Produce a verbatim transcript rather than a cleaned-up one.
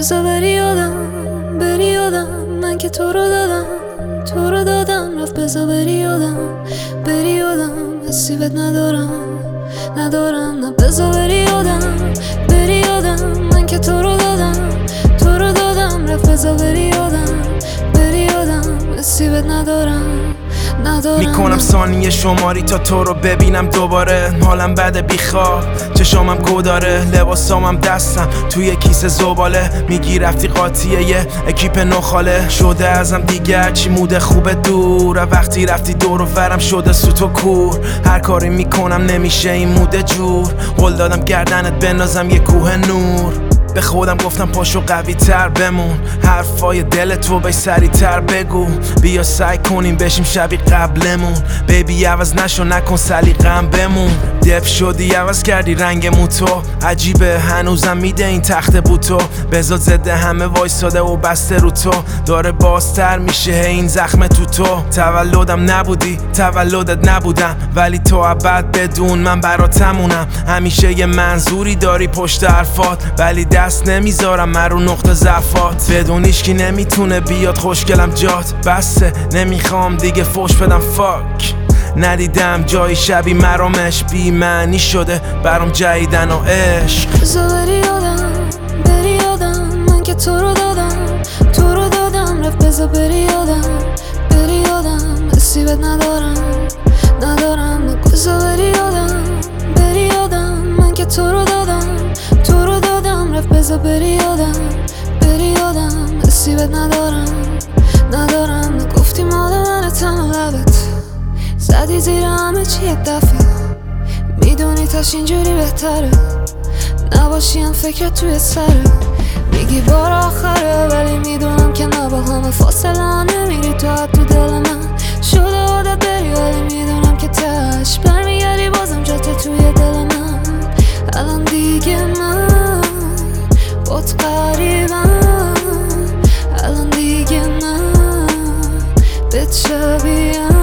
بذار بری یادم بری یادم من که تو رو دادم تو رو دادم رفت بذار بری یادم بری یادم حسی بهت ندارم ندارم نه بذار بری یادم بری یادم من که تو رو دادم تو رو دادم رفت بذار بری یادم بری یادم حسی بهت ندارم میکنم ثانیه شماری تا تو رو ببینم دوباره. حالم بده بیخواب چشامم گوداره لباسامم دستم توی کیسه زباله. میگی رفتی قاطیه یه اکیپ نخاله شده ازم دیگه چی موده خوبه دور. وقتی رفتی دور و برم شده سوت و کور. هر کاری میکنم نمیشه این موده جور. قول دادم گردنت بندازم یه کوه نور. به خودم گفتم پاشو قوی تر بمون. حرفای دل تو بای سری تر بگو. بیا سعی کنیم بشیم شبیه قبلمون. بیبی عوض نشو نکن سلیقه‌ام بمون. دپ شدی عوض کردی رنگ موتو. عجیبه هنوزم میده این تخت بوتو. بزاد زده همه وایساده و بسته رو تو. داره بازتر میشه این زخم تو تو. تولدم نبودی تولدت نبودم ولی تو ابد بدون من براتمونم. همیشه یه منظوری داری پشت حرفات ولی دست نمیذارم من رو نقطه ضعفات. بدون هیچکی نمیتونه بیاد خوشگلم جات بسته. نمیخوام دیگه فوش بدم فاک. ندیدم جایی شبی مرامش بی معنی شده برام جدیدن و عشق. بذار بری یادم بری یادم من که تو رو دادم تو رو دادم رفت بذار بری یادم بری یادم حسی بهت ندارم ندارم بذار بری یادم بری یادم من که تو رو دادم تو رو دادم رفت بذار بری یادم بری یادم حسی بهت ندارم ندارم گفتی مال منه تن لبت زدی زیر همه چی یک دفعه. میدونی تاش اینجوری بهتره نباشی هم فکرت توی سره. میگی بار آخره ولی میدونم که نه با همه فاصله نمیری تو حد تو دل من شده عادت بری ولی میدونم که تش برمیگردی بازم جاته توی دل من. الان دیگه من بات قریبم الان دیگه من بهت شبیهم.